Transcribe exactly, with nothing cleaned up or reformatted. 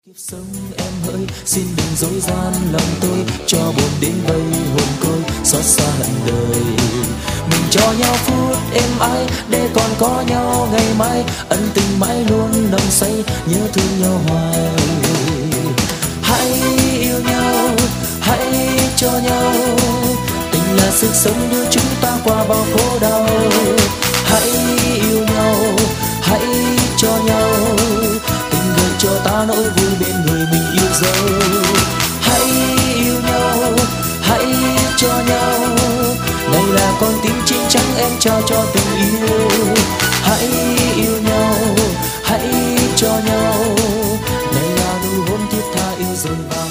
Kiếp sống em hỡi, xin đừng dối gian lòng tôi, cho buồn đến vây hồn tôi, xót xa hận đời. Mình cho nhau phút êm ái, để còn có nhau ngày mai, ân tình mãi luôn nồng say, nhớ thương nhau hoài. Hãy yêu nhau, hãy cho nhau, tình là sức sống đưa chúng ta qua bao khổ đau. Hãy yêu nhau, hãy cho nhau, cho ta nỗi vui bên người mình yêu dấu. Hãy yêu nhau, hãy cho nhau, này là con tim chín trắng em trao cho tình yêu. Hãy yêu nhau, hãy cho nhau, này là nụ hôn thiết tha yêu dồi vàng.